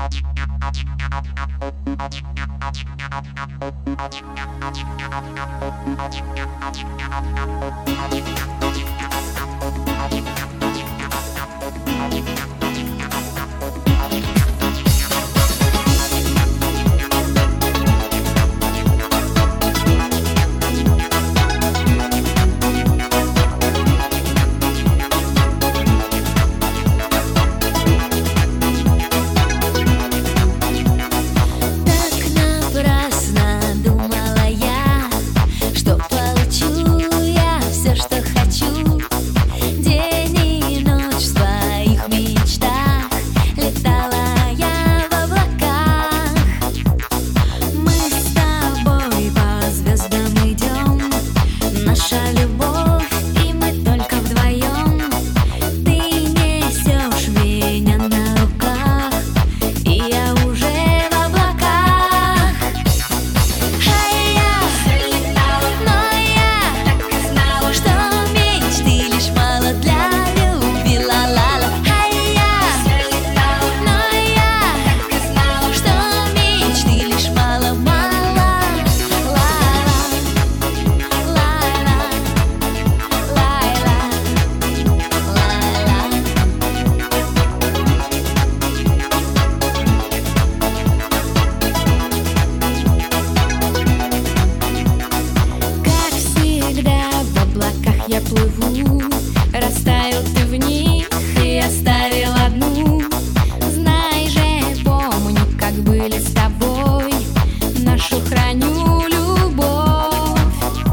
Я плыву, растаял ты в них и оставил одну. Знай же, помню, как были с тобой, нашу храню любовь.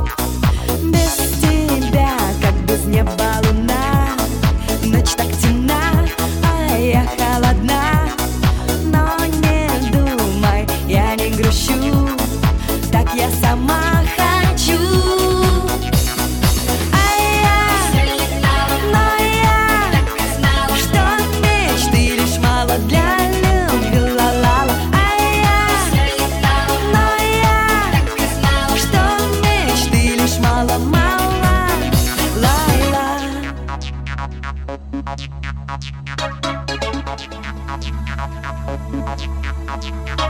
Без тебя, как без неба луна, ночь так темна, а я холодна. Но не думай, я не грущу, так я сама хочу. Thank you.